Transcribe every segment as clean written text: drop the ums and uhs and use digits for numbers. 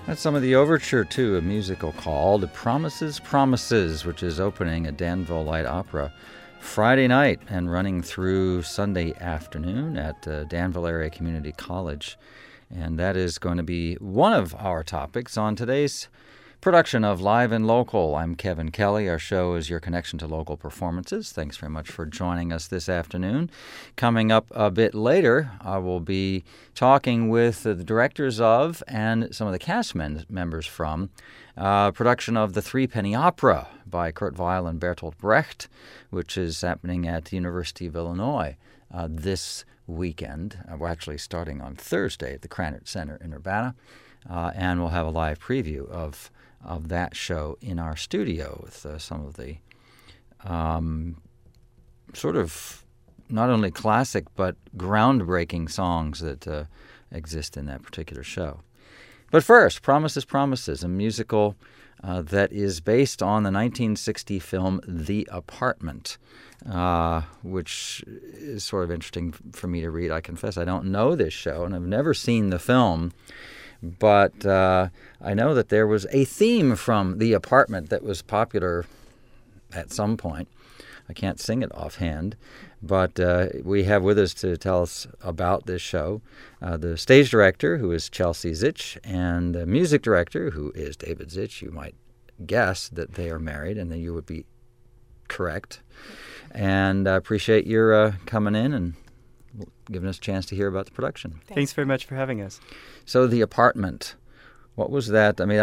That's some of the overture to a musical called Promises, Promises, which is opening at Danville Light Opera Friday night and running through Sunday afternoon at Danville Area Community College. And that is going to be one of our topics on today's production of Live and Local. I'm Kevin Kelly. Our show is your connection to local performances. Thanks very much for joining us this afternoon. Coming up a bit later, I will be talking with the directors of and some of the cast members from production of The Threepenny Opera by Kurt Weill and Bertolt Brecht, which is happening at the University of Illinois this weekend. We're actually starting on Thursday at the Krannert Center in Urbana, and we'll have a live preview of that show in our studio with some of the sort of not only classic but groundbreaking songs that exist in that particular show. But first, Promises, Promises, a musical that is based on the 1960 film The Apartment, which is sort of interesting for me to read. I confess I don't know this show, and I've never seen the film. But I know that there was a theme from The Apartment that was popular at some point. I can't sing it offhand, but we have with us to tell us about this show the stage director, who is Chelsea Zich, and the music director, who is David Zich. You might guess that they are married, and then you would be correct. And I appreciate your coming in and giving us a chance to hear about the production. Thanks very much for having us. So The Apartment, what was that? I mean,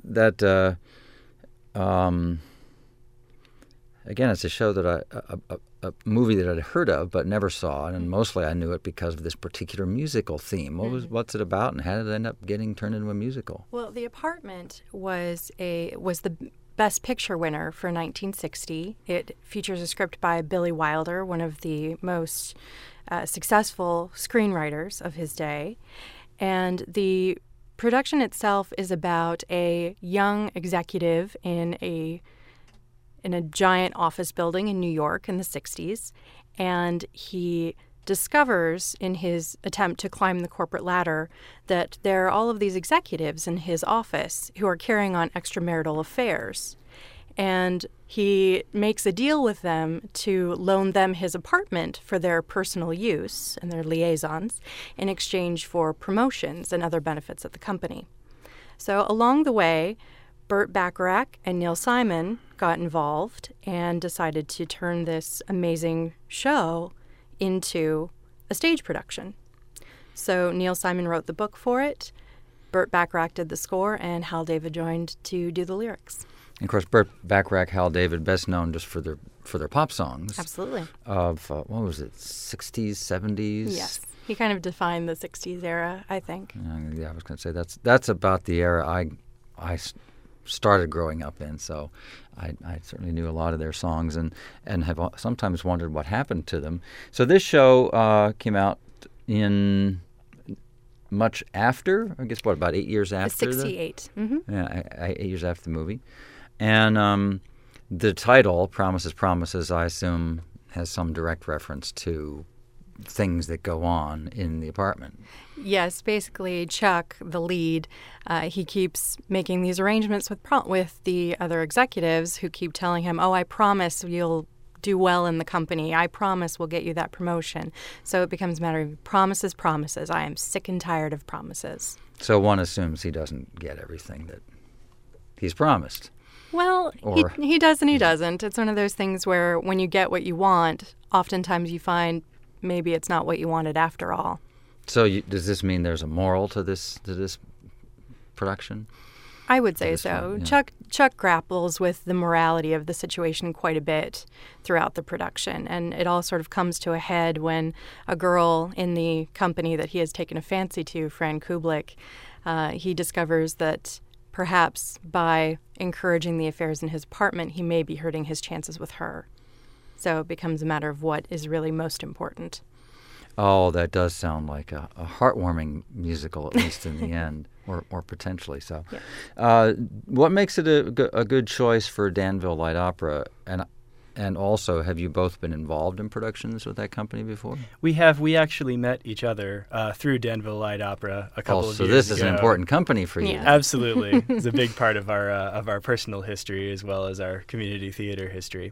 again, it's a show that a movie that I'd heard of but never saw, and mostly I knew it because of this particular musical theme. What's it about, and how did it end up getting turned into a musical? Well, The Apartment was the Best Picture winner for 1960. It features a script by Billy Wilder, one of the most successful screenwriters of his day. And the production itself is about a young executive in a giant office building in New York in the 60s. And he discovers in his attempt to climb the corporate ladder that there are all of these executives in his office who are carrying on extramarital affairs. And he makes a deal with them to loan them his apartment for their personal use and their liaisons in exchange for promotions and other benefits at the company. So along the way, Burt Bacharach and Neil Simon got involved and decided to turn this amazing show into a stage production. So Neil Simon wrote the book for it, Burt Bacharach did the score, and Hal David joined to do the lyrics. And of course, Burt Bacharach, Hal David, best known just for their pop songs. Absolutely. Of, what was it, 60s, 70s? Yes. He kind of defined the 60s era, I think. Yeah, I was going to say that's about the era I started growing up in, so I certainly knew a lot of their songs and have sometimes wondered what happened to them. So this show came out in much after, I guess, about 8 years after? 68. Yeah, 8 years after the movie. And the title, Promises, Promises, I assume has some direct reference to things that go on in the apartment. Yes, basically Chuck, the lead, he keeps making these arrangements with the other executives who keep telling him, I promise you'll do well in the company. I promise we'll get you that promotion. So it becomes a matter of promises, promises. I am sick and tired of promises. So one assumes he doesn't get everything that he's promised. Well, he does and he doesn't. It's one of those things where when you get what you want, oftentimes you find maybe it's not what you wanted after all. So does this mean there's a moral to this production? I would say so. Yeah. Chuck grapples with the morality of the situation quite a bit throughout the production, and it all sort of comes to a head when a girl in the company that he has taken a fancy to, Fran Kubelik, he discovers that perhaps by encouraging the affairs in his apartment, he may be hurting his chances with her. So it becomes a matter of what is really most important. Oh, that does sound like a heartwarming musical, at least in the end, or potentially so. Yeah. What makes it a good choice for Danville Light Opera? And And also, have you both been involved in productions with that company before? We have. We actually met each other through Danville Light Opera a couple of years ago. So this is an important company for you. Yeah. Absolutely. It's a big part of our personal history as well as our community theater history.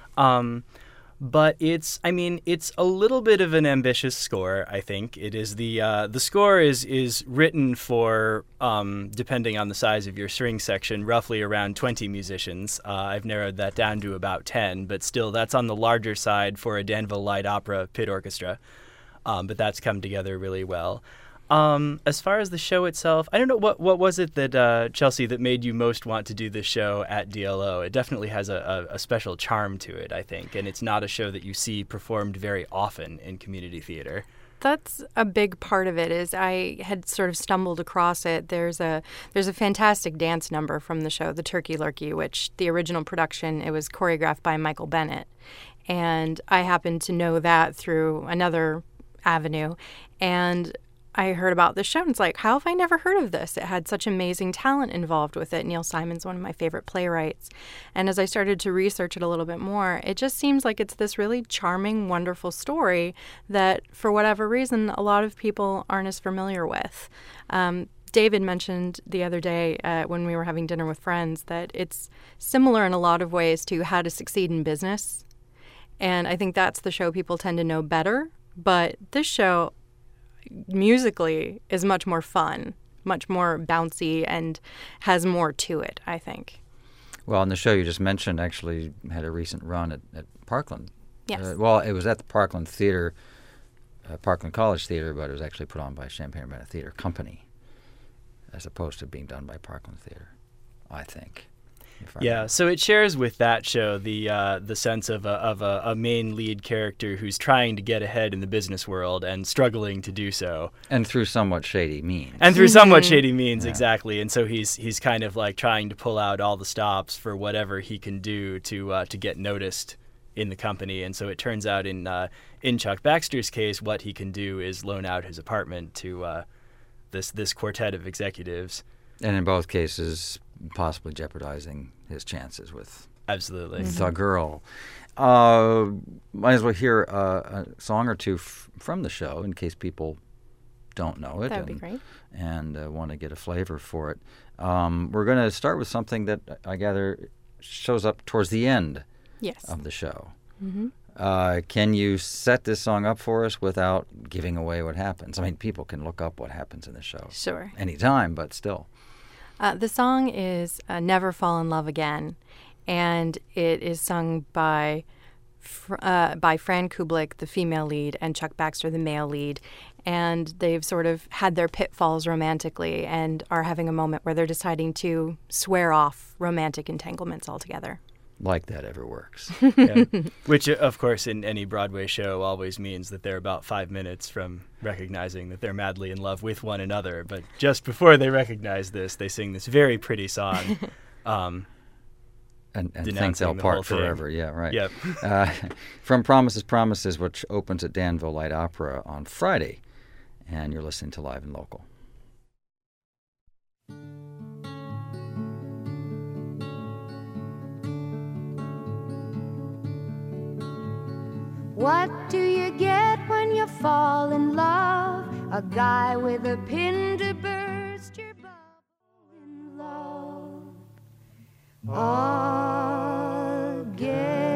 But it's a little bit of an ambitious score, I think. It is the score is written for, depending on the size of your string section, roughly around 20 musicians. I've narrowed that down to about 10, but still that's on the larger side for a Danville Light Opera pit orchestra. But that's come together really well. As far as the show itself, I don't know, what was it that, Chelsea, that made you most want to do this show at DLO? It definitely has a special charm to it, I think, and it's not a show that you see performed very often in community theater. That's a big part of it. Is I had sort of stumbled across it. There's a fantastic dance number from the show, The Turkey Lurkey, which the original production, it was choreographed by Michael Bennett. And I happened to know that through another avenue. And I heard about this show, and it's like, how have I never heard of this? It had such amazing talent involved with it. Neil Simon's one of my favorite playwrights. And as I started to research it a little bit more, it just seems like it's this really charming, wonderful story that, for whatever reason, a lot of people aren't as familiar with. David mentioned the other day when we were having dinner with friends that it's similar in a lot of ways to How to Succeed in Business. And I think that's the show people tend to know better. But this show, musically, is much more fun, much more bouncy, and has more to it, I think. Well, and the show you just mentioned actually had a recent run at Parkland. Yes. Well, it was at the Parkland Theater, Parkland College Theater, but it was actually put on by Champaign-Urbana Theater Company, as opposed to being done by Parkland Theater, I think. Yeah, so it shares with that show the sense of a main lead character who's trying to get ahead in the business world and struggling to do so. And through somewhat shady means. Exactly. And so he's kind of like trying to pull out all the stops for whatever he can do to get noticed in the company. And so it turns out in Chuck Baxter's case, what he can do is loan out his apartment to this quartet of executives. And in both cases, possibly jeopardizing his chances with absolutely the girl. Might as well hear a song or two from the show in case people don't know it. That would be great. And want to get a flavor for it. We're going to start with something that I gather shows up towards the end of the show. Mm-hmm. Can you set this song up for us without giving away what happens? I mean, people can look up what happens in the show. Sure. Anytime, but still. The song is Never Fall in Love Again, and it is sung by Fran Kubelik, the female lead, and Chuck Baxter, the male lead. And they've sort of had their pitfalls romantically and are having a moment where they're deciding to swear off romantic entanglements altogether. Like that ever works. Yeah. Which, of course, in any Broadway show always means that they're about 5 minutes from recognizing that they're madly in love with one another. But just before they recognize this, they sing this very pretty song. And think they'll part forever. Yeah, right. Yep. From Promises, Promises, which opens at Danville Light Opera on Friday. And you're listening to Live and Local. What do you get when you fall in love? A guy with a pin to burst your bubble in love again.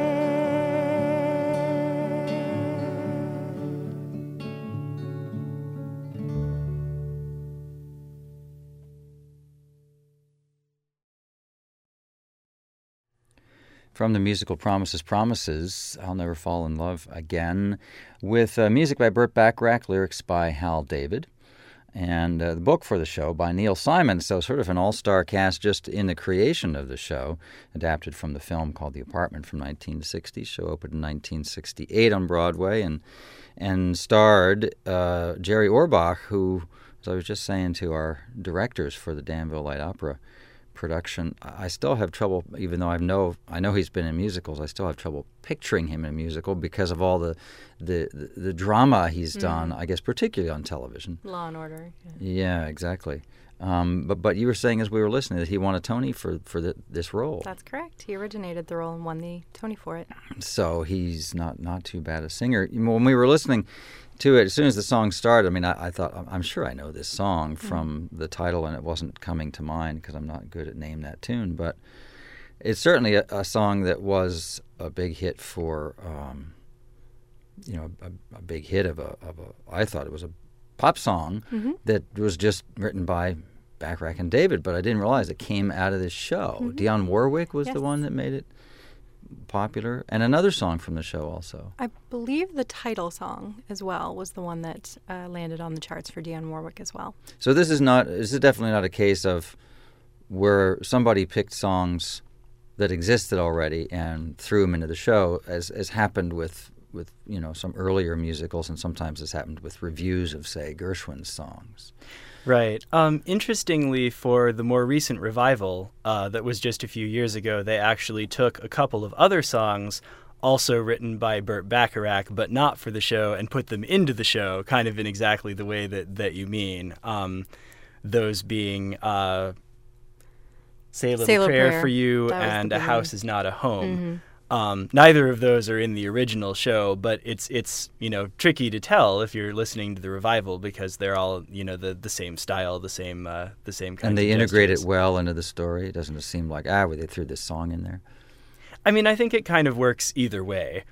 From the musical Promises, Promises, I'll Never Fall in Love Again, with music by Burt Bacharach, lyrics by Hal David, and the book for the show by Neil Simon. So sort of an all-star cast just in the creation of the show, adapted from the film called The Apartment from 1960. Show opened in 1968 on Broadway and starred Jerry Orbach, who, as I was just saying to our directors for the Danville Light Opera production, I still have trouble, even though I know he's been in musicals, I still have trouble picturing him in a musical because of all the drama he's done, I guess particularly on television. Law and Order. Yeah, exactly. But you were saying as we were listening that he won a Tony for this role. That's correct. He originated the role and won the Tony for it. So he's not too bad a singer. When we were listening to it, as soon as the song started, I mean, I thought, I'm sure I know this song from the title, and it wasn't coming to mind because I'm not good at name that tune. But it's certainly a song that was a big hit for, a big hit of a. I thought it was a pop song that was just written by Bacharach and David, but I didn't realize it came out of this show. Dionne Warwick was the one that made it popular, and another song from the show also. I believe the title song as well was the one that landed on the charts for Dionne Warwick as well. So this is definitely not a case of where somebody picked songs that existed already and threw them into the show, as happened with some earlier musicals, and sometimes this happened with reviews of, say, Gershwin's songs. Right. Interestingly, for the more recent revival that was just a few years ago, they actually took a couple of other songs also written by Burt Bacharach, but not for the show, and put them into the show, kind of in exactly the way that you mean. Those being Say a Little Prayer for You and A House Is Not a Home. Neither of those are in the original show, but it's tricky to tell if you're listening to the revival because they're all the same style, the same kind of. And they integrate it well into the story. It doesn't seem like they threw this song in there. I mean, I think it kind of works either way.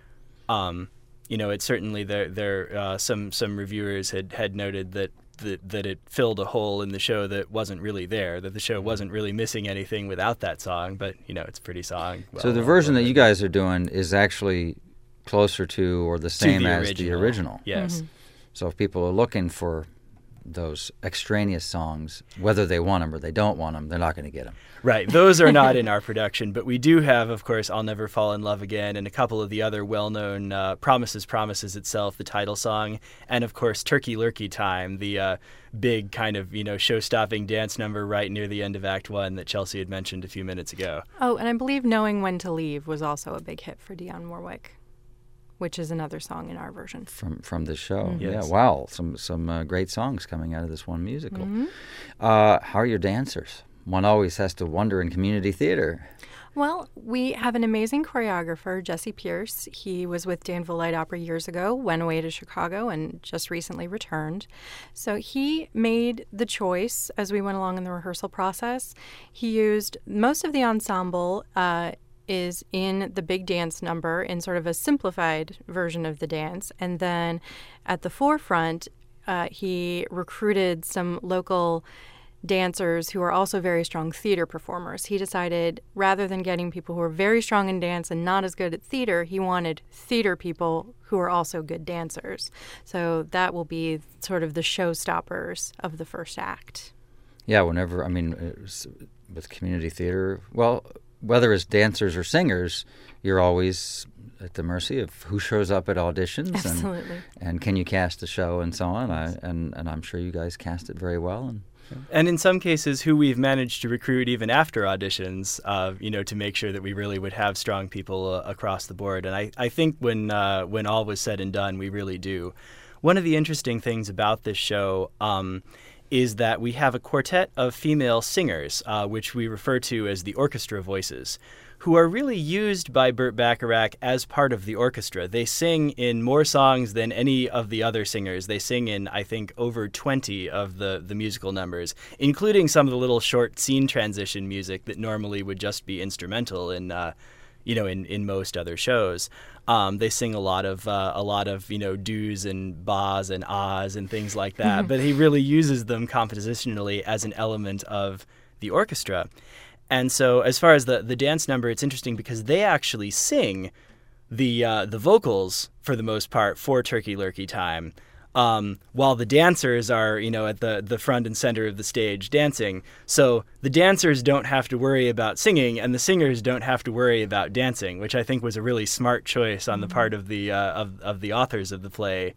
It's certainly there. Some reviewers had noted that it filled a hole in the show that wasn't really there, that the show wasn't really missing anything without that song, but, it's a pretty song. So the version that you guys are doing is actually closer to or the same as the original. Yes. So if people are looking for those extraneous songs, whether they want them or they don't want them, they're not going to get them. Right. Those are not in our production, but we do have, of course, I'll Never Fall in Love Again and a couple of the other well-known Promises itself, the title song, and, of course, Turkey Lurkey Time, the big kind of, show-stopping dance number right near the end of Act 1 that Chelsea had mentioned a few minutes ago. Oh, and I believe Knowing When to Leave was also a big hit for Dionne Warwick, which is another song in our version. From the show. Yes. Yeah, wow. Some great songs coming out of this one musical. How are your dancers? One always has to wonder in community theater. Well, we have an amazing choreographer, Jesse Pierce. He was with Danville Light Opera years ago, went away to Chicago, and just recently returned. So he made the choice as we went along in the rehearsal process. He used most of the ensemble is in the big dance number in sort of a simplified version of the dance. And then at the forefront, he recruited some local dancers who are also very strong theater performers. He decided rather than getting people who are very strong in dance and not as good at theater, he wanted theater people who are also good dancers. So that will be sort of the showstoppers of the first act. Yeah, with community theater, well, whether it's dancers or singers, you're always at the mercy of who shows up at auditions. Absolutely. And can you cast a show and so on. And I'm sure you guys cast it very well. And in some cases, who we've managed to recruit even after auditions, to make sure that we really would have strong people across the board. And I think when all was said and done, we really do. One of the interesting things about this show is that we have a quartet of female singers, which we refer to as the orchestra voices, who are really used by Burt Bacharach as part of the orchestra. They sing in more songs than any of the other singers. They sing in, I think, over 20 of the musical numbers, including some of the little short scene transition music that normally would just be instrumental in most other shows. They sing a lot of do's and bahs and ahs and things like that, but he really uses them compositionally as an element of the orchestra. And so as far as the dance number, it's interesting because they actually sing the vocals for the most part for Turkey Lurkey Time, while the dancers are, at the front and center of the stage dancing. So the dancers don't have to worry about singing, and the singers don't have to worry about dancing, which I think was a really smart choice on the part of the of the authors of the play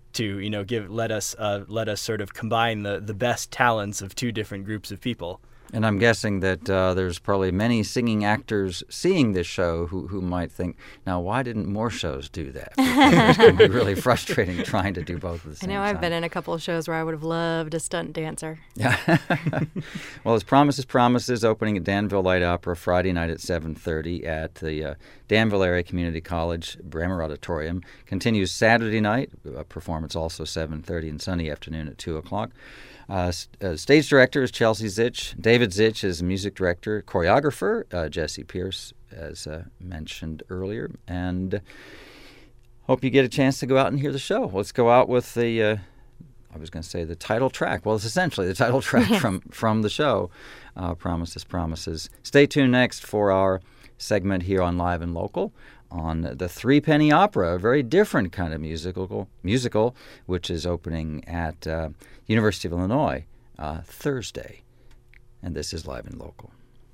to let us sort of combine the best talents of two different groups of people. And I'm guessing that there's probably many singing actors seeing this show who might think, now, why didn't more shows do that? Because it's going to be really frustrating trying to do both at the same time. I know I've been in a couple of shows where I would have loved a stunt dancer. Yeah. Well, it's Promises, Promises, opening at Danville Light Opera Friday night at 7:30 at the Danville Area Community College Bremer Auditorium. Continues Saturday night, performance also 7:30, and Sunday afternoon at 2 o'clock. Stage director is Chelsea Zitch. David Zitch is music director. Choreographer, Jesse Pierce, as mentioned earlier. And hope you get a chance to go out and hear the show. Let's go out with the title track. Well, it's essentially the title track from the show, Promises, Promises. Stay tuned next for our segment here on Live and Local on the Threepenny Opera, a very different kind of musical, which is opening at University of Illinois Thursday. And this is Live and Local.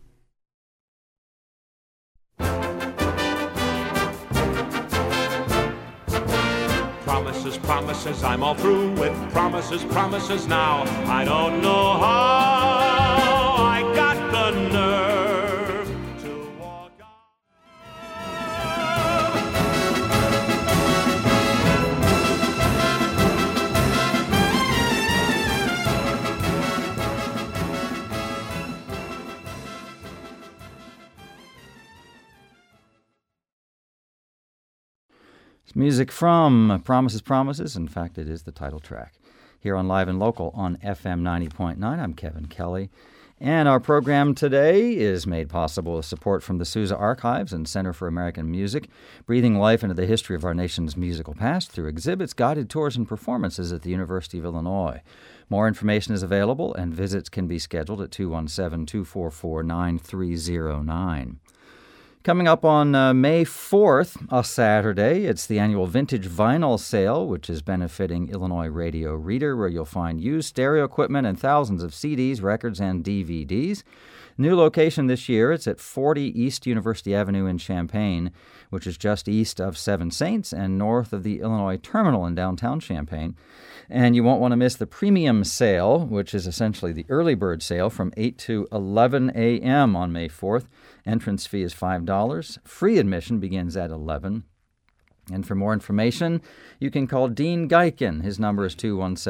Promises, promises, I'm all through with promises, promises now. I don't know how I got the nerve to walk on. It's music from Promises, Promises. In fact, it is the title track. Here on Live and Local on FM 90.9, I'm Kevin Kelly. And our program today is made possible with support from the Sousa Archives and Center for American Music, breathing life into the history of our nation's musical past through exhibits, guided tours, and performances at the University of Illinois. More information is available, and visits can be scheduled at 217-244-9309. Coming up on May 4th, a Saturday, it's the annual Vintage Vinyl Sale, which is benefiting Illinois Radio Reader, where you'll find used stereo equipment and thousands of CDs, records, and DVDs. New location this year, it's at 40 East University Avenue in Champaign, which is just east of Seven Saints and north of the Illinois Terminal in downtown Champaign. And you won't want to miss the premium sale, which is essentially the early bird sale from 8 to 11 a.m. on May 4th. Entrance fee is $5. Free admission begins at 11. And for more information, you can call Dean Geiken. His number is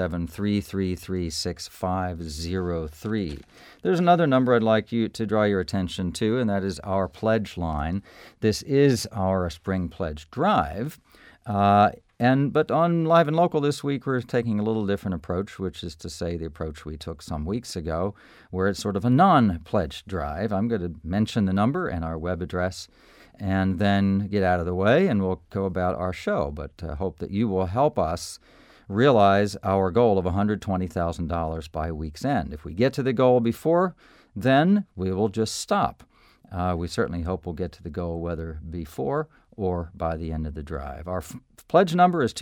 217-333-6503. There's another number I'd like you to draw your attention to, and that is our pledge line. This is our spring pledge drive. But on Live and Local this week, we're taking a little different approach, which is to say the approach we took some weeks ago, where it's sort of a non-pledge drive. I'm going to mention the number and our web address and then get out of the way, and we'll go about our show. But hope that you will help us realize our goal of $120,000 by week's end. If we get to the goal before, then we will just stop. We certainly hope we'll get to the goal whether before or by the end of the drive. Our pledge number is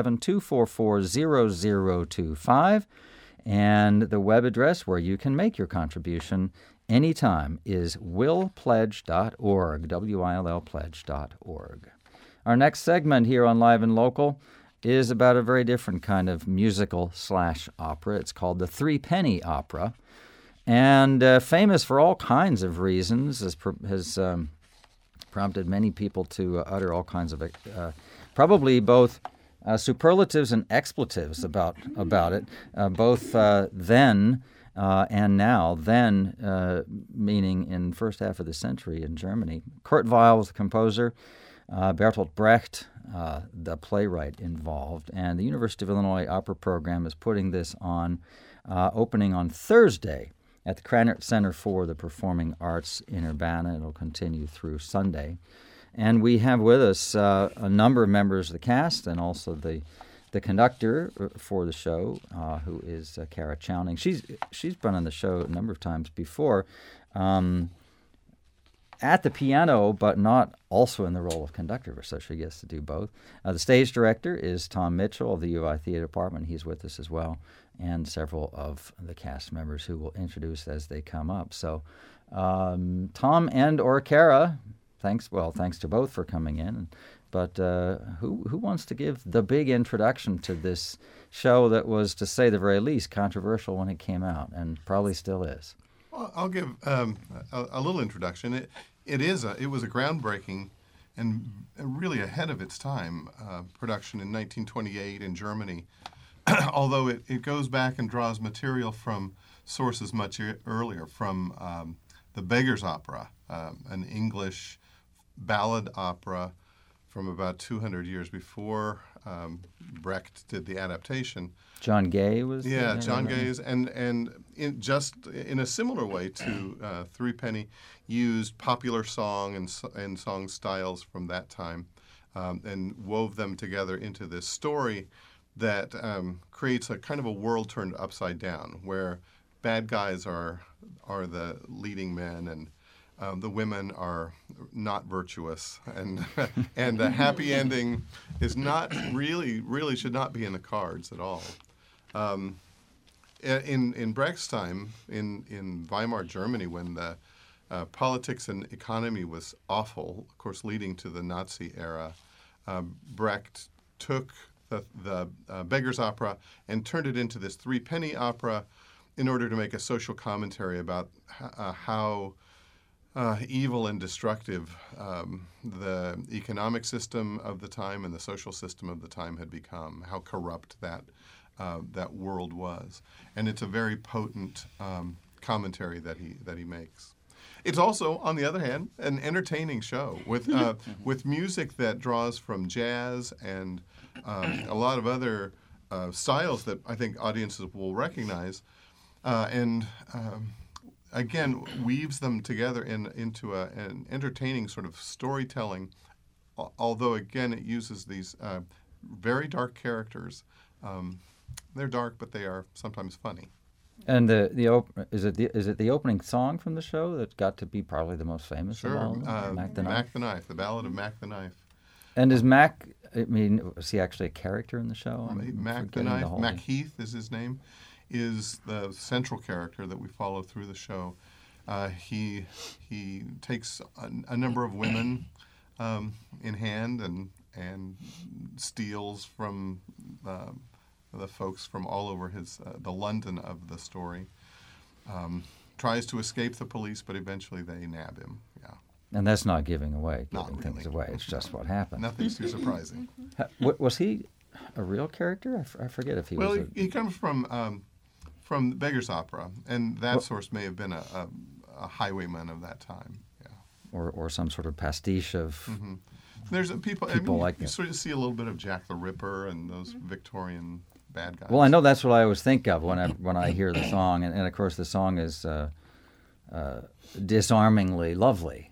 217-244-0025, and the web address where you can make your contribution anytime is willpledge.org, WILLpledge.org. Our next segment here on Live and Local is about a very different kind of musical/opera. It's called the Threepenny Opera, and famous for all kinds of reasons, has prompted many people to utter all kinds of probably both superlatives and expletives about it, both then and now. Then meaning in first half of the century in Germany. Kurt Weill was the composer, Bertolt Brecht, the playwright involved, and the University of Illinois Opera Program is putting this on, opening on Thursday at the Krannert Center for the Performing Arts in Urbana. It'll continue through Sunday. And we have with us a number of members of the cast and also the conductor for the show, who is Kara Chowning. She's been on the show a number of times before, at the piano, but not also in the role of conductor, so she gets to do both. The stage director is Tom Mitchell of the U of I Theater Department. He's with us as well, and several of the cast members who will introduce as they come up. So Tom and or Kara, thanks to both for coming in. But who wants to give the big introduction to this show that was, to say the very least, controversial when it came out, and probably still is? Well, I'll give a little introduction. It was a groundbreaking and really ahead of its time production in 1928 in Germany, although it goes back and draws material from sources much earlier, from the Beggar's Opera, an English ballad opera from about 200 years before Brecht did the adaptation. John Gay was. Yeah, John Gay's, and in a similar way to Threepenny, used popular song and song styles from that time, and wove them together into this story that creates a kind of a world turned upside down, where bad guys are the leading men and the women are not virtuous, and and the happy ending is not really should not be in the cards at all. In Brecht's time, in Weimar Germany, when the politics and economy was awful, of course, leading to the Nazi era, Brecht took the Beggar's Opera and turned it into this Threepenny Opera in order to make a social commentary about how evil and destructive the economic system of the time and the social system of the time had become, how corrupt that world was. And it's a very potent commentary that he makes. It's also, on the other hand, an entertaining show with music that draws from jazz and a lot of other styles that I think audiences will recognize, and again weaves them together into an entertaining sort of storytelling. Although again it uses these very dark characters. They're dark, but they are sometimes funny. And is it the opening song from the show that got to be probably the most famous of all? Mac the Knife. Mac the Knife, the Ballad of Mac the Knife. And is Mac? I mean, was he actually a character in the show? Mac the Knife. Mac Heath is his name. Is the central character that we follow through the show. He takes a number of women in hand and steals from the folks from all over the London of the story. Tries to escape the police, but eventually they nab him. Yeah. And that's not giving Not really. things away. It's just what happened. Nothing's too surprising. Was he a real character? I forget if he was. Well, he comes from the Beggar's Opera, and that source may have been a highwayman of that time. Yeah. Or some sort of pastiche of. Mm-hmm. There's people like you sort of see a little bit of Jack the Ripper and those Victorian bad guys. Well, I know that's what I always think of when I hear the song, and of course the song is disarmingly lovely,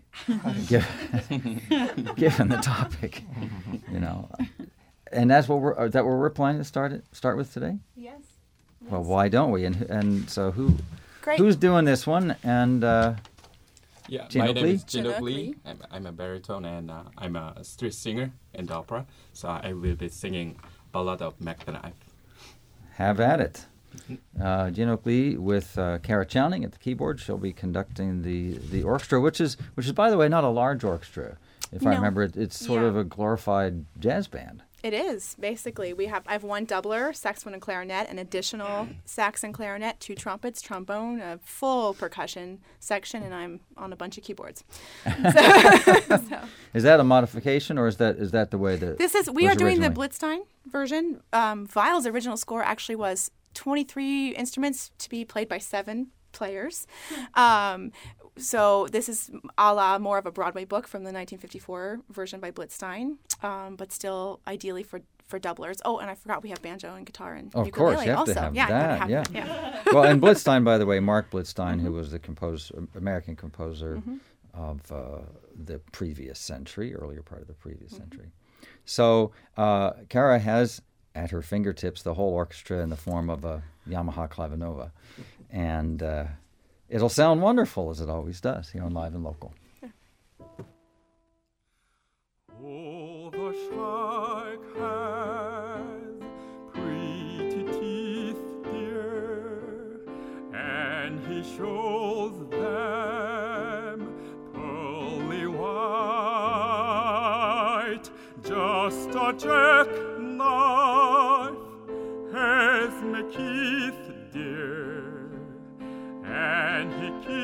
given the topic, you know. And that's what we're planning to start with today. Yes. Well, why don't we? And so Great. who's doing this one? And yeah, Jin-Ok my name Lee? is Jin-Ok Lee. I'm a baritone and I'm a street singer in the opera. So I will be singing Ballad of Mac the Knife. Have at it. Jin-Ok Lee with Kara Chowning at the keyboard. She'll be conducting the orchestra, which is by the way not a large orchestra. If I remember, it's sort of a glorified jazz band. It is, basically. I have one doubler, saxophone and clarinet, an additional sax and clarinet, 2 trumpets, trombone, a full percussion section, and I'm on a bunch of keyboards. So. Is that a modification, or is that the way that we are doing the Blitzstein version. Weil's original score actually was 23 instruments to be played by 7 players. So this is a la more of a Broadway book from the 1954 version by Blitzstein, but still ideally for doublers. Oh, and I forgot we have banjo and guitar and ukulele of course, you have also. to have that. Yeah. Well, and Blitzstein, by the way, Mark Blitzstein, who was the American composer of the previous century, earlier part of the previous century. So Kara has at her fingertips the whole orchestra in the form of a Yamaha Clavinova, and it'll sound wonderful, as it always does, here on Live and Local. Oh, the shrike has pretty teeth, dear, and he shows them pearly white. Just a jackknife has McKeith, dear, and he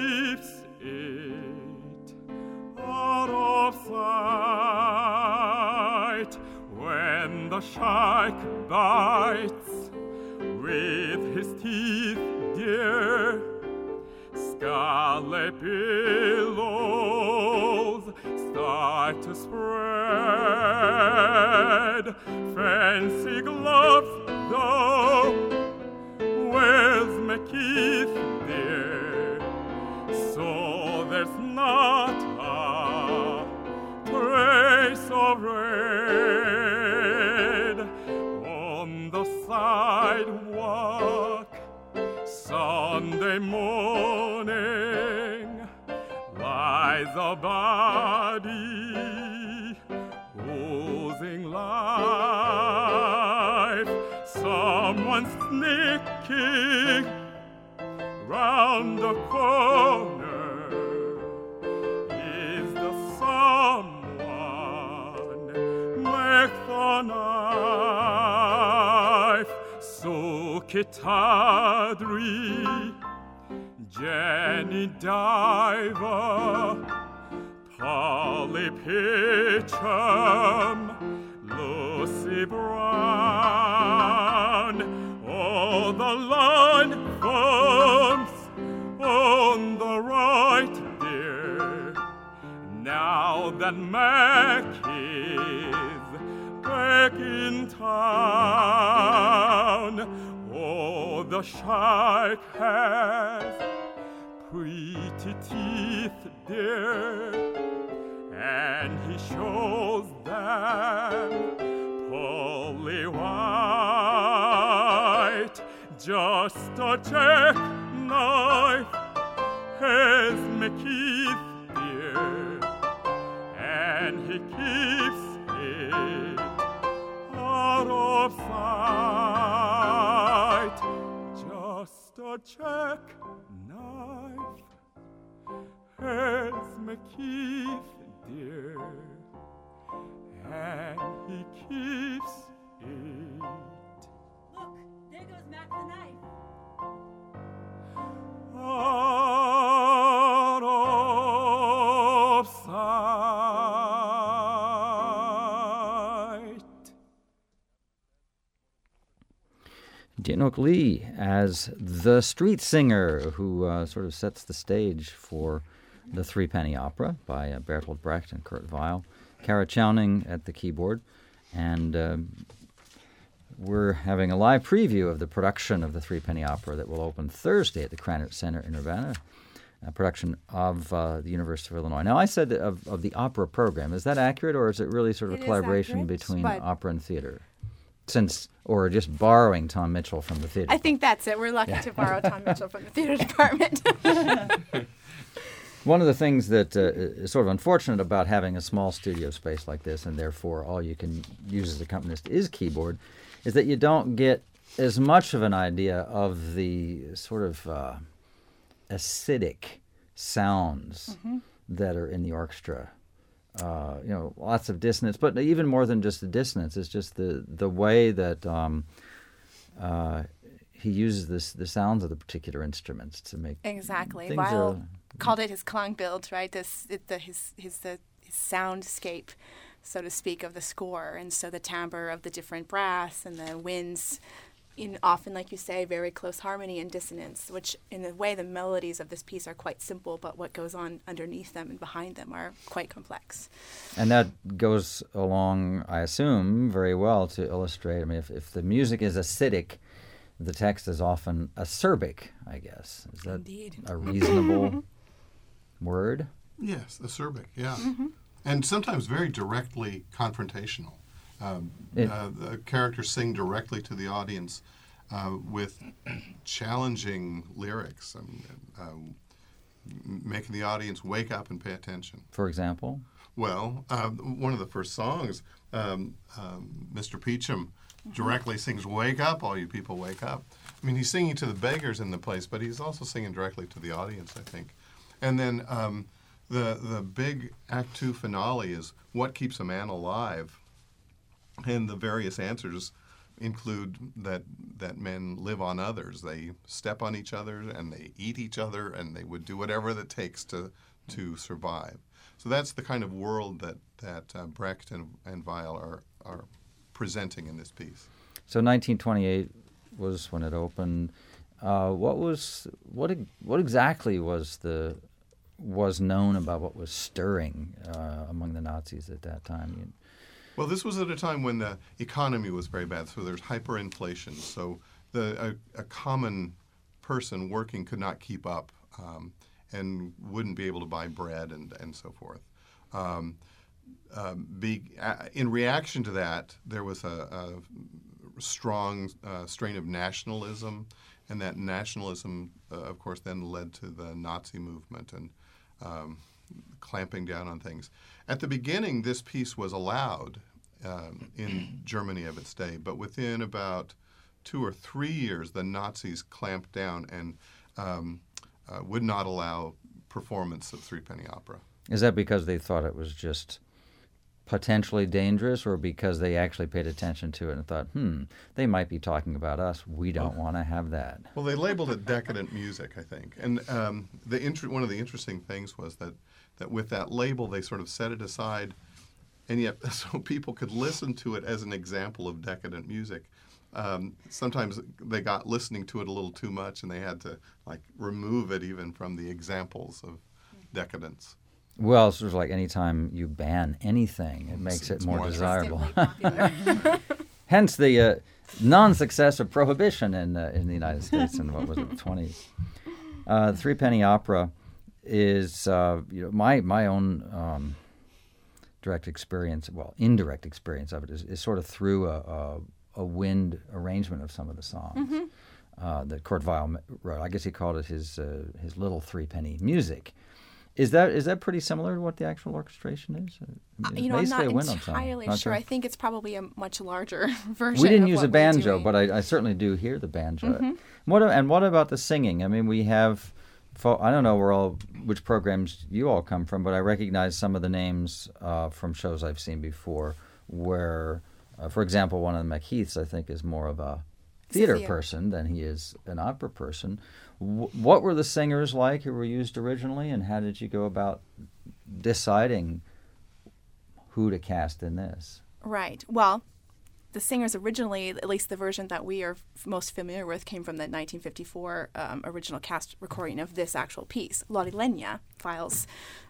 shark bites with his teeth, dear. Scarlet billows start to spread. Fancy gloves, though, wears McKeith, dear. So there's not a trace of red on the sidewalk. Sunday morning lies a body oozing life. Someone's sneaking round the corner. Is the someone make the knife? Sukitadri, Jenny Diver, Polly Pitcham, Lucy Brown, all the line forms on the right, dear. Now that Mac is back in town, oh, the shark has pretty teeth, dear, and he shows them pearly white. Just a jackknife has McKeith, dear, and he keeps it out of sight. Just a jackknife has McKeith, dear, and he keeps it. Look, there goes Mac the knife. Out of sight. Jinook Lee as the street singer who sort of sets the stage for the Threepenny Opera by Bertolt Brecht and Kurt Weill. Kara Chowning at the keyboard. And we're having a live preview of the production of the Threepenny Opera that will open Thursday at the Krannert Center in Urbana, a production of the University of Illinois. Now, I said of the opera program. Is that accurate, or is it really sort of a collaboration between opera and theater? Or just borrowing Tom Mitchell from the theater? I think that's it. We're lucky to borrow Tom Mitchell from the theater department. One of the things that is sort of unfortunate about having a small studio space like this, and therefore all you can use as accompanist is keyboard, is that you don't get as much of an idea of the sort of acidic sounds that are in the orchestra. Lots of dissonance, but even more than just the dissonance, it's just the way that he uses the sounds of the particular instruments to make exactly. things Weill called it his Klangbild, right? His soundscape, so to speak, of the score, and so the timbre of the different brass and the winds. In often, like you say, very close harmony and dissonance, which in a way the melodies of this piece are quite simple, but what goes on underneath them and behind them are quite complex. And that goes along, I assume, very well to illustrate. I mean, if the music is acidic, the text is often acerbic, I guess. Is that Indeed. a reasonable word? Yes, acerbic, yeah. And sometimes very directly confrontational. The characters sing directly to the audience with challenging lyrics, making the audience wake up and pay attention. For example? Well, one of the first songs, Mr. Peachum directly sings, "Wake up, all you people, wake up." I mean, he's singing to the beggars in the place, but he's also singing directly to the audience, I think. And then the big Act 2 finale is what keeps a man alive. And the various answers include that men live on others. They step on each other and they eat each other and they would do whatever it takes to survive. So that's the kind of world that Brecht and Weill are presenting in this piece. So 1928 was when it opened. What exactly was known about what was stirring among the Nazis at that time? Well, this was at a time when the economy was very bad, so there's hyperinflation. So a common person working could not keep up and wouldn't be able to buy bread and so forth. In reaction to that, there was a strong strain of nationalism, and that nationalism, of course, then led to the Nazi movement and clamping down on things. At the beginning, this piece was allowed in Germany of its day, but within about 2 or 3 years, the Nazis clamped down and would not allow performance of Threepenny Opera. Is that because they thought it was just potentially dangerous, or because they actually paid attention to it and thought, they might be talking about us. We don't want to have that. Well, they labeled it decadent music, I think. And one of the interesting things was that with that label, they sort of set it aside, and yet so people could listen to it as an example of decadent music. Sometimes they got listening to it a little too much, and they had to remove it even from the examples of decadence. Well, it's sort of like any time you ban anything, it makes it more desirable. Hence the non-success of prohibition in the United States in, what was it, the 20s. Threepenny Opera is my own indirect experience of it is sort of through a wind arrangement of some of the songs that Kurt Weill wrote. I guess he called it his little threepenny music. Is that pretty similar to what the actual orchestration is? I'm not entirely sure. I think it's probably a much larger version. We didn't use a banjo, but I certainly do hear the banjo. Mm-hmm. What about the singing? I mean, we have, I don't know which programs you all come from, but I recognize some of the names from shows I've seen before where, for example, one of the McHeaths, I think, is more of a theater person than he is an opera person. What were the singers like who were used originally, and how did you go about deciding who to cast in this? Right. Well, the singers originally, at least the version that we are most familiar with, came from the 1954 original cast recording of this actual piece. Lotte Lenya, Weill's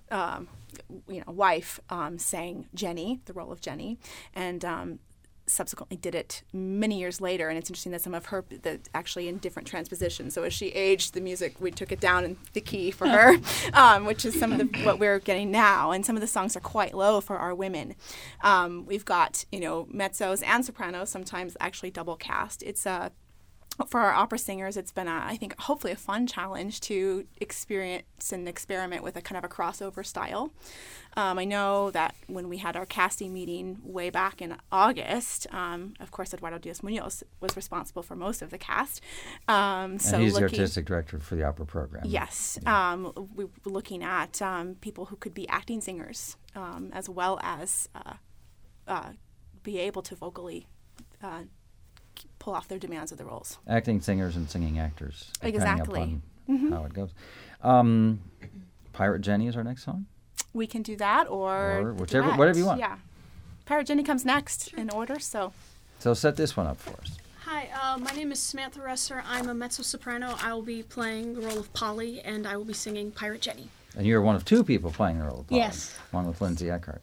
wife, sang Jenny, the role of Jenny, and subsequently did it many years later. And it's interesting that some of her, actually in different transpositions. So as she aged, the music, we took it down in the key for her, which is some of what we're getting now. And some of the songs are quite low for our women. We've got, mezzos and sopranos, sometimes actually double cast. It's for our opera singers, it's been, I think, hopefully a fun challenge to experience and experiment with a kind of a crossover style. I know that when we had our casting meeting way back in August, of course, Eduardo Diaz-Munoz was responsible for most of the cast. And he's the artistic director for the opera program. Yes. We were looking at people who could be acting singers as well as be able to vocally pull off their demands of the roles. Acting singers and singing actors. Exactly. How it goes. Pirate Jenny is our next song? We can do that or whatever you want. Yeah. Pirate Jenny comes next in order, so set this one up for us. Hi, my name is Samantha Resser. I'm a mezzo-soprano. I will be playing the role of Polly, and I will be singing Pirate Jenny. And you're one of two people playing the role of Polly. Yes. One with Lindsay Eckhart.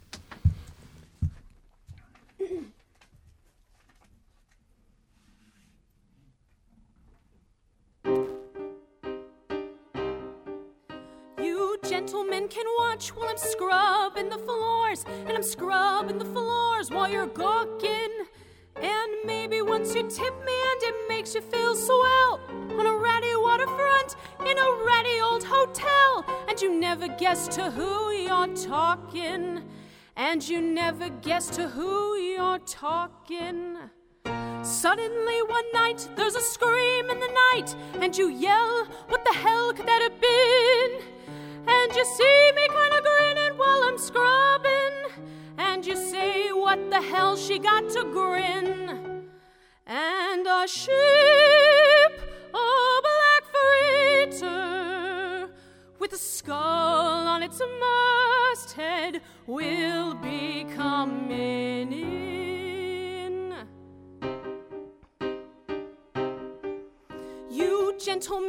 Gentlemen can watch while I'm scrubbing the floors, and I'm scrubbing the floors while you're gawking. And maybe once you tip me and it makes you feel swell on a ratty waterfront in a ratty old hotel, and you never guess to who you're talking, and you never guess to who you're talking. Suddenly one night there's a scream in the night, and you yell, what the hell could that have been? And you see me kind of grinning while I'm scrubbing, and you say, what the hell she got to grin? And a ship, a black freighter, with a skull on its masthead, will be coming in.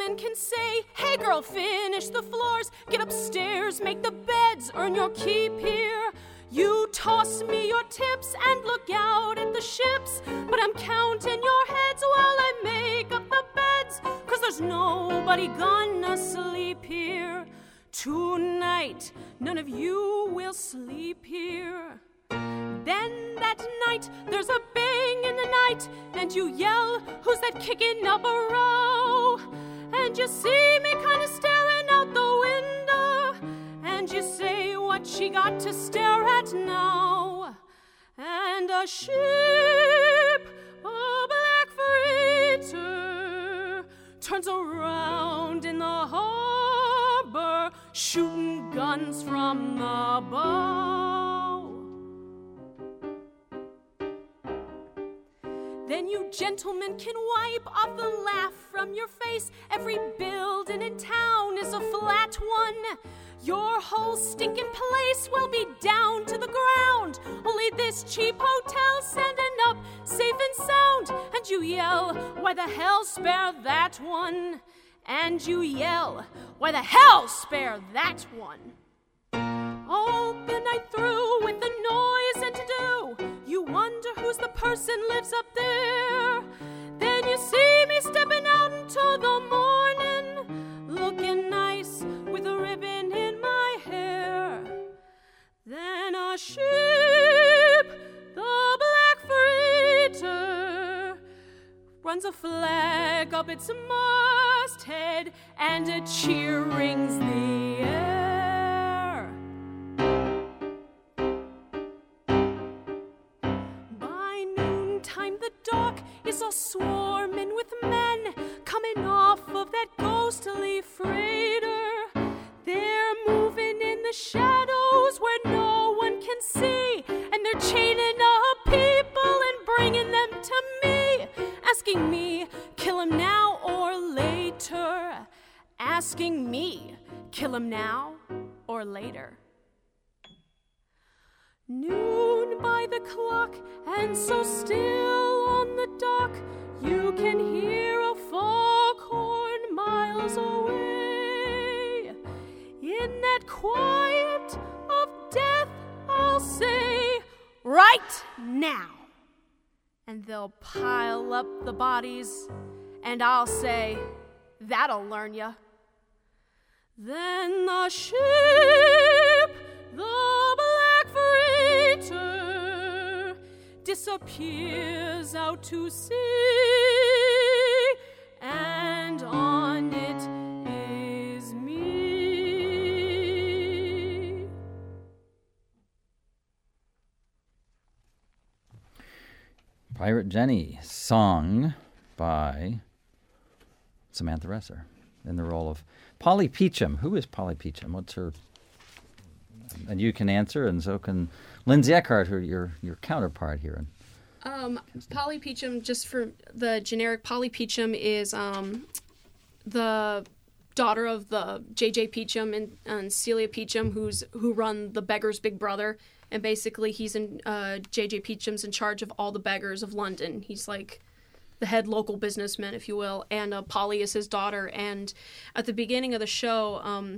gentlemen can say, hey girl, finish the floors, get upstairs, make the beds, earn your keep here. You toss me your tips and look out at the ships, but I'm counting your heads while I make up the beds, 'cause there's nobody gonna sleep here. Tonight, none of you will sleep here. Then that night, there's a bang in the night, and you yell, who's that kicking up a row? And you see me kind of staring out the window, and you say, what she got to stare at now? And a ship, a black freighter, turns around in the harbor, shooting guns from the bow. Then you gentlemen can wipe off the laugh from your face. Every building in town is a flat one. Your whole stinking place will be down to the ground. Only this cheap hotel standing up safe and sound. And you yell, why the hell spare that one? And you yell, why the hell spare that one? All the night through with the noise and to-do, you wonder who's the person lives up there. Then you see me stepping out into the morning, looking nice with a ribbon in my hair. Then a ship, the black freighter, runs a flag up its masthead, and a cheer rings the air. By noontime the dock is all swarming with men, coming off of that ghostly freighter. They're moving in the shadows where no one can see, and they're chaining up people and bringing them to me, asking me, kill him now or later. Asking me, kill him now or later. Noon by the clock, and so still on the dock, you can hear a foghorn miles away. In that quiet of death, I'll say, right now. And they'll pile up the bodies, and I'll say, that'll learn ya. Then the ship, the black freighter, disappears out to sea, and on it is me. Pirate Jenny, sung by Samantha Resser in the role of Polly Peachum. Who is Polly Peachum? What's her... And you can answer, and so can Lindsay Eckhart, who your counterpart here. Polly Peachum, just for the generic, Polly Peachum is the daughter of the J.J. Peachum and Celia Peachum, who run the Beggars Big Brother. And basically, he's J.J. Peachum's in charge of all the beggars of London. He's like the head local businessman, if you will. And Polly is his daughter. And at the beginning of the show,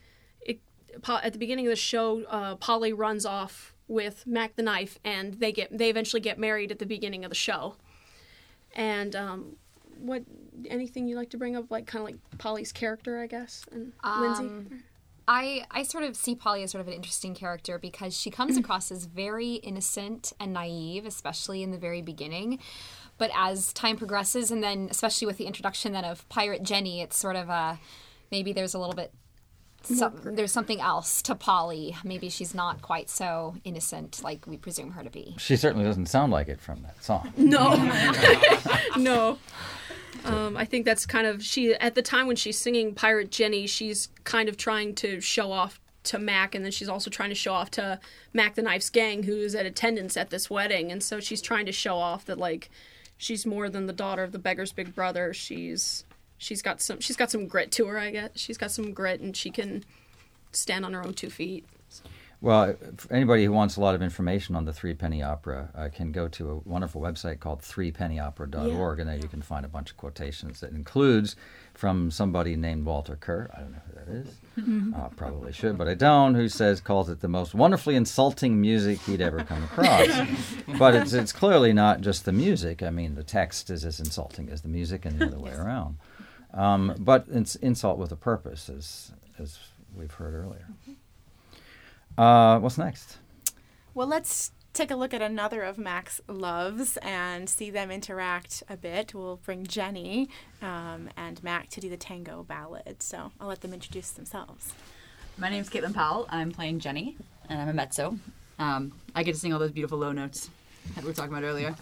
Polly runs off with Mac the Knife, and they eventually get married at the beginning of the show. And anything you like to bring up, like kind of like Polly's character, I guess, and Lindsay? I sort of see Polly as sort of an interesting character because she comes across as very innocent and naive, especially in the very beginning. But as time progresses, and then especially with the introduction then of Pirate Jenny, it's sort of maybe there's a little bit there's something else to Polly. Maybe she's not quite so innocent like we presume her to be. She certainly doesn't sound like it from that song. No. No. I think that's kind of, at the time when she's singing Pirate Jenny, she's kind of trying to show off to Mac, and then she's also trying to show off to Mac the Knife's gang, who's at attendance at this wedding. And so she's trying to show off that, like, she's more than the daughter of the Beggar's Big Brother. She's got some grit to her, I guess. She's got some grit, and she can stand on her own 2 feet. Well, for anybody who wants a lot of information on the Three Penny Opera can go to a wonderful website called threepennyopera.org, and there you can find a bunch of quotations that includes from somebody named Walter Kerr. I don't know who that is. Probably should, but I don't. Who calls it the most wonderfully insulting music he'd ever come across. But it's clearly not just the music. I mean, the text is as insulting as the music, and the other way around. But it's insult with a purpose, as we've heard earlier. What's next? Well, let's take a look at another of Mac's loves and see them interact a bit. We'll bring Jenny and Mac to do the tango ballad. So I'll let them introduce themselves. My name's Caitlin Powell. I'm playing Jenny, and I'm a mezzo. I get to sing all those beautiful low notes that we were talking about earlier.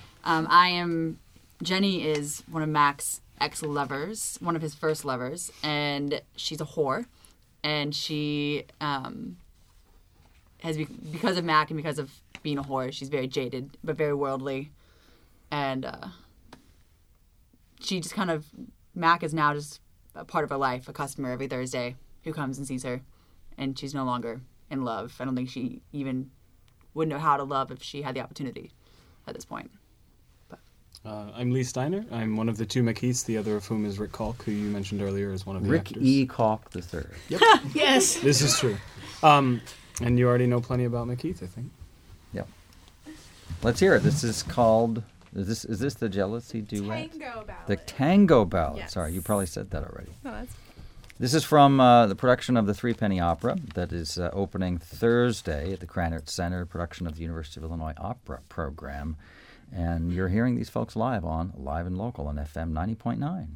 Jenny is one of Mac's ex-lovers, one of his first lovers, and she's a whore. And she because of Mac and because of being a whore, she's very jaded, but very worldly. And she just Mac is now just a part of her life, a customer every Thursday who comes and sees her. And she's no longer in love. I don't think she even would know how to love if she had the opportunity at this point. I'm Lee Steiner. I'm one of the two McKeiths, the other of whom is Rick Kalk, who you mentioned earlier as one of the Rick actors. E. Kalk III. Yep. Yes. This is true. And you already know plenty about McKeith, I think. Yep. Let's hear it. This is called... Is this the Jealousy Duet? Tango ballad. The Tango Ballad. Yes. Sorry, you probably said that already. No, that's... This is from the production of the Three Penny Opera that is opening Thursday at the Krannert Center, production of the University of Illinois Opera Program. And you're hearing these folks live and local on FM 90.9.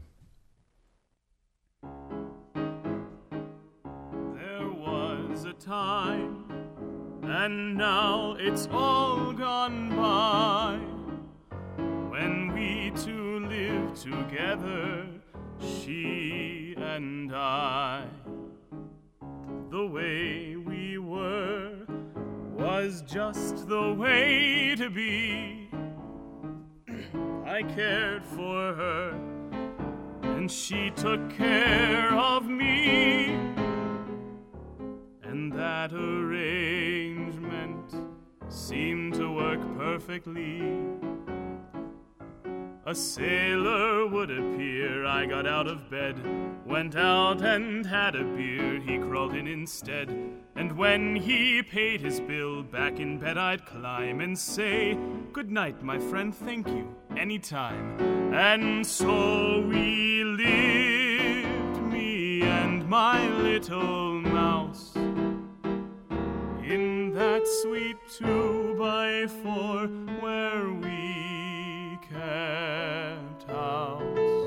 There was a time, and now it's all gone by, when we two lived together, she and I. The way we were was just the way to be. I cared for her, and she took care of me, and that arrangement seemed to work perfectly. A sailor would appear, I got out of bed, went out and had a beer, he crawled in instead. And when he paid his bill, back in bed I'd climb and say, "Good night, my friend, thank you, anytime." And so we lived, me and my little mouse, in that sweet 2x4 where we kept house.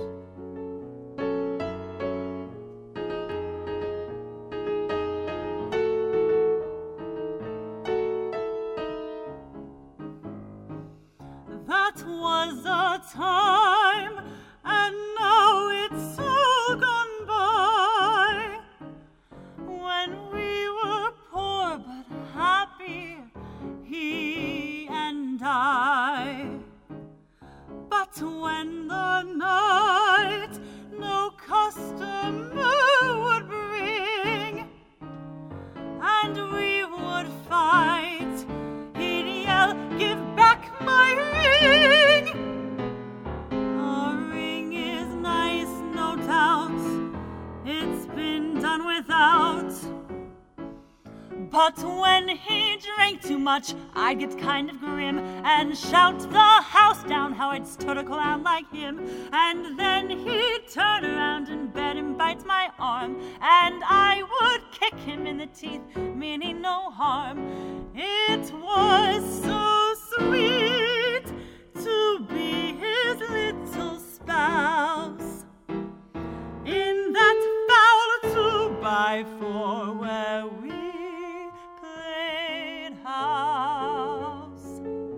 That was a time, and now it's all gone by, when we were poor but happy, he and I. But when the night no customer would bring, and we would fight, he'd yell, "Give back my ring!" A ring is nice, no doubt, it's been done without. But when he drank too much, I'd get kind of grim and shout the house down how I'd stood a clown like him. And then he'd turn around in bed and bite my arm, and I would kick him in the teeth, meaning no harm. It was so sweet to be his little spouse in that foul 2x4 where we played house.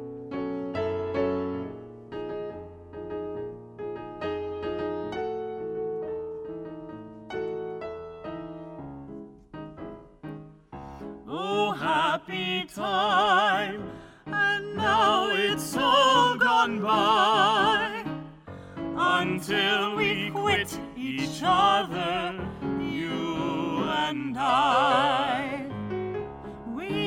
Oh, happy time, and now it's all gone by, until we quit each other, you and I. We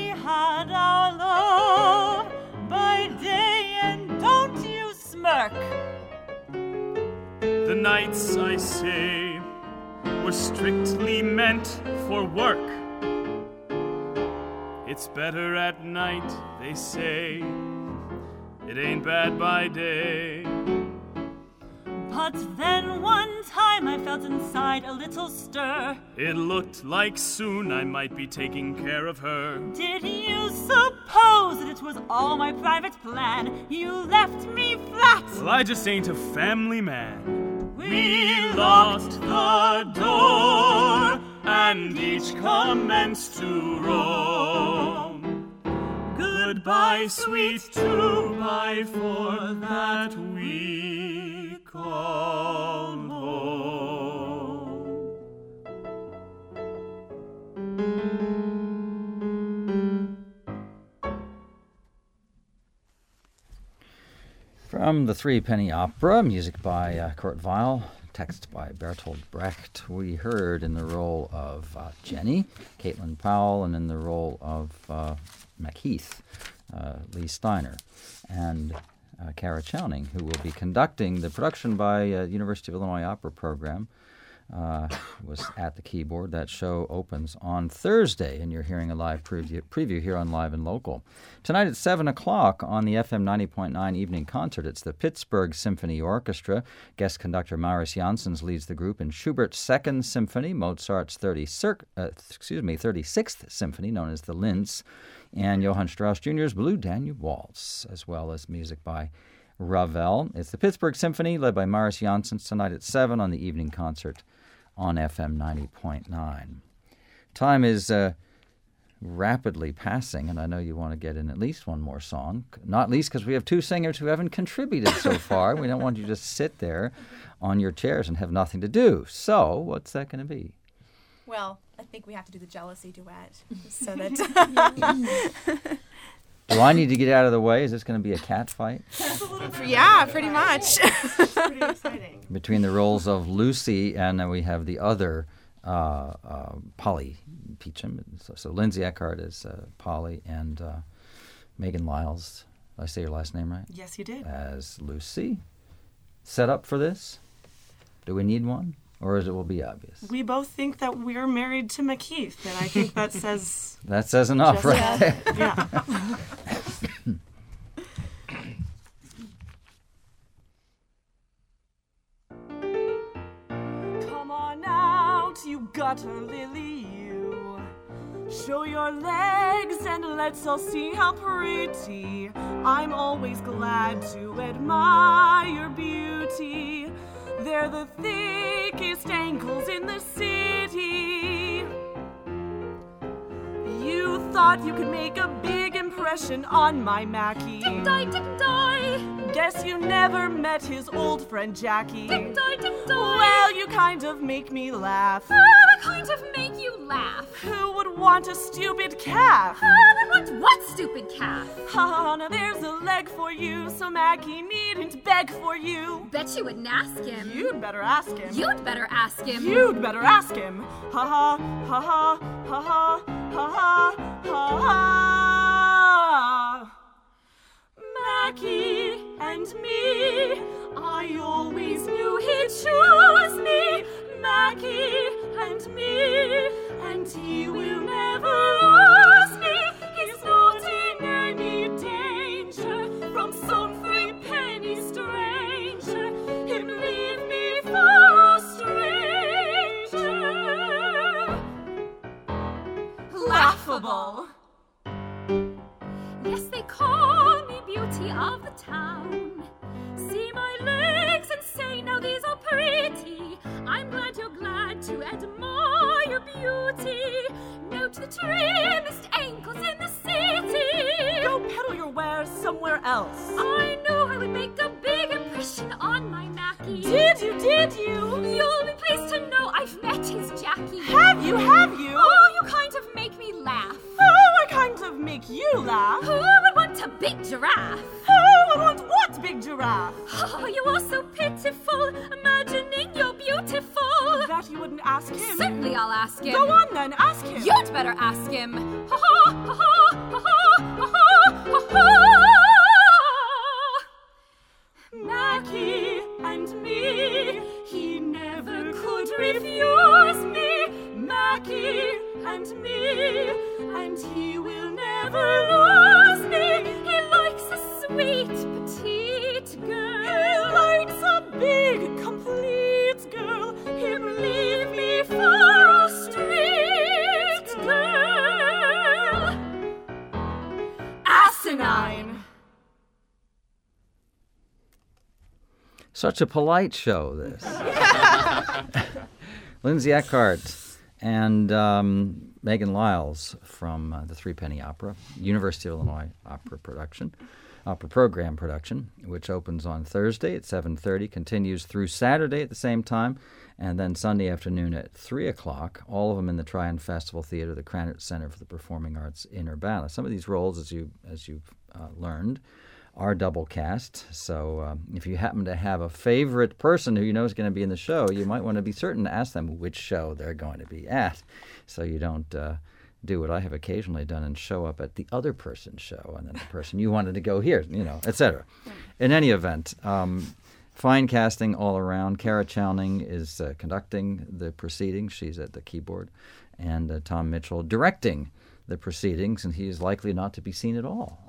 nights, I say, were strictly meant for work. It's better at night, they say. It ain't bad by day. But then one time I felt inside a little stir. It looked like soon I might be taking care of her. Did you suppose that it was all my private plan? You left me flat. Well, I just ain't a family man. We locked the door, and each commenced to roam. Goodbye, sweet 2x4 that we called home. From the Three Penny Opera, music by Kurt Weill, text by Bertolt Brecht, we heard in the role of Jenny, Caitlin Powell, and in the role of Macheath, Lee Steiner, and Kara Chowning, who will be conducting the production by University of Illinois Opera Program, was at the keyboard. That show opens on Thursday, and you're hearing a live preview here on Live and Local. Tonight at 7 o'clock on the FM 90.9 evening concert, it's the Pittsburgh Symphony Orchestra. Guest conductor Maurice Janssens leads the group in Schubert's Second Symphony, Mozart's 36th Symphony, known as the Linz, and Johann Strauss Jr.'s Blue Danube Waltz, as well as music by Ravel. It's the Pittsburgh Symphony, led by Maurice Janssens, tonight at 7 on the evening concert on FM 90.9. Time is rapidly passing, and I know you want to get in at least one more song, not least because we have two singers who haven't contributed so far. We don't want you to just sit there on your chairs and have nothing to do. So, what's that going to be? Well, I think we have to do the jealousy duet, so that... Do I need to get out of the way? Is this going to be a cat fight? Yeah, pretty much. Pretty exciting. Between the roles of Lucy and then we have the other Polly Peachum. So Lindsay Eckhart is Polly and Megan Lyles. Did I say your last name right? Yes, you did. As Lucy. Set up for this? Do we need one? Or is it will be obvious? We both think that we're married to Macheath, and I think that says... That says enough, right there. Yeah. Come on out, you gutter lily, you. Show your legs and let's all see how pretty. I'm always glad to admire your beauty. They're the thickest ankles in the city. You thought you could make a big impression on my Mackie. Ding-die, ding-die. Guess you never met his old friend Jackie. Ding-die, ding-die. Well, you kind of make me laugh. Oh, I kind of make you laugh. Who would want a stupid calf? I want what stupid calf? Ha, now there's a leg for you, so Mackie needn't beg for you. Bet you wouldn't ask him. You'd better ask him. You'd better ask him. You'd better ask him. Ha ha, ha ha, ha ha, ha ha, ha ha. Mackie and me, I always knew he'd choose me. Mackie and me, and he will never lose me. He's not in any danger from some three-penny stranger. He'd leave me for a stranger. Laughable. Yes, they call me beauty of the town. See my legs and say, now these are pretty. I'm glad you're glad to admire beauty. Note the trimmest ankles in the city. Go peddle your wares somewhere else. I knew I would make a big impression on my Mackie. Did you? You'll be pleased to know I've met his Jackie. Have you? Oh, you kind of make me laugh. Oh, I kind of make you laugh. Who would want a big giraffe? Who would want what big giraffe? Oh, you are so pitiful, imagining you're beautiful. That you wouldn't ask him? Certainly I'll ask him. Go on then, ask him. You'd better ask him. Ha ha, ha ha, ha ha, ha ha, ha. Mackie and me, he me, and he will never lose me. He likes a sweet, petite girl. He likes a big, complete girl. He'll leave me for a street girl. Asinine. Such a polite show, this. Lindsay Eckhart and Megan Lyles from the Threepenny Opera, University of Illinois opera program production, which opens on Thursday at 7:30, continues through Saturday at the same time, and then Sunday afternoon at 3 o'clock, all of them in the Tryon Festival Theater, the Krannert Center for the Performing Arts in Urbana. Some of these roles, as you've learned, are double cast. So if you happen to have a favorite person who you know is going to be in the show, you might want to be certain to ask them which show they're going to be at, so you don't do what I have occasionally done and show up at the other person's show and then the person you wanted to go here, etc. In any event, fine casting all around. Kara Chowning is conducting the proceedings. She's at the keyboard. And Tom Mitchell directing the proceedings, and he is likely not to be seen at all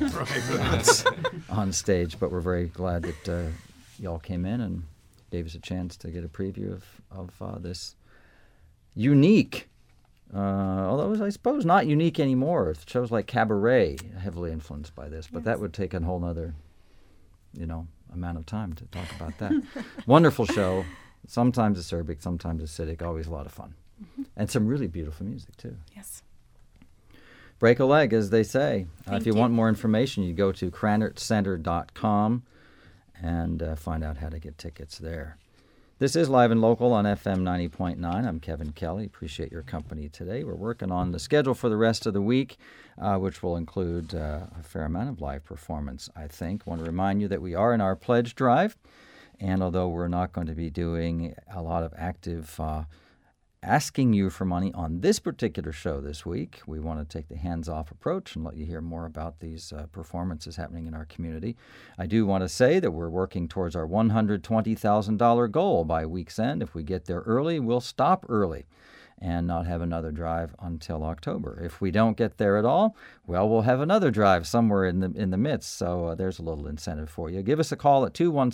on stage. But we're very glad that y'all came in and gave us a chance to get a preview of this unique, although I suppose not unique anymore. Shows like Cabaret heavily influenced by this, but that would take a whole other, amount of time to talk about that. Wonderful show. Sometimes acerbic, sometimes acidic. Always a lot of fun, and some really beautiful music too. Yes. Break a leg, as they say. If you want more information, you go to KrannertCenter.com and find out how to get tickets there. This is Live and Local on FM 90.9. I'm Kevin Kelly. Appreciate your company today. We're working on the schedule for the rest of the week, which will include a fair amount of live performance, I think. Want to remind you that we are in our pledge drive, and although we're not going to be doing a lot of active asking you for money on this particular show this week, we want to take the hands-off approach and let you hear more about these performances happening in our community. I do want to say that we're working towards our $120,000 goal by week's end. If we get there early, we'll stop early and not have another drive until October. If we don't get there at all, well, we'll have another drive somewhere in the midst, so there's a little incentive for you. Give us a call at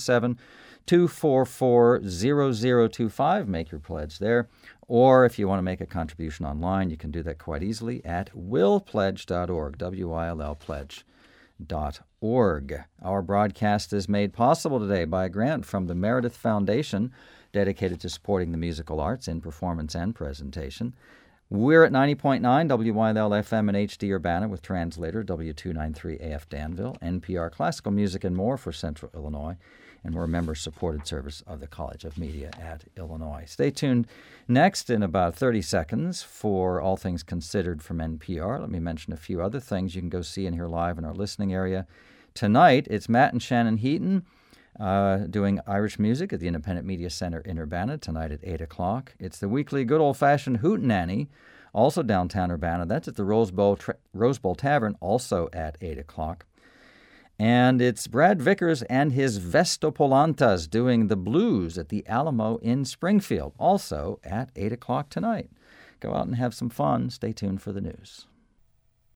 217-244-0025. Make your pledge there. Or if you want to make a contribution online, you can do that quite easily at willpledge.org, W-I-L-L pledge.org. Our broadcast is made possible today by a grant from the Meredith Foundation, dedicated to supporting the musical arts in performance and presentation. We're at 90.9 WYLL-FM and HD Urbana with translator W293AF Danville, NPR Classical Music and more for Central Illinois, and we're a member-supported service of the College of Media at Illinois. Stay tuned next in about 30 seconds for All Things Considered from NPR. Let me mention a few other things you can go see and hear live in our listening area. Tonight, it's Matt and Shannon Heaton doing Irish music at the Independent Media Center in Urbana tonight at 8 o'clock. It's the weekly good old-fashioned Hootenanny, also downtown Urbana. That's at the Rose Bowl Tavern, also at 8 o'clock. And it's Brad Vickers and his Vestopolantas doing the blues at the Alamo in Springfield, also at 8 o'clock tonight. Go out and have some fun. Stay tuned for the news.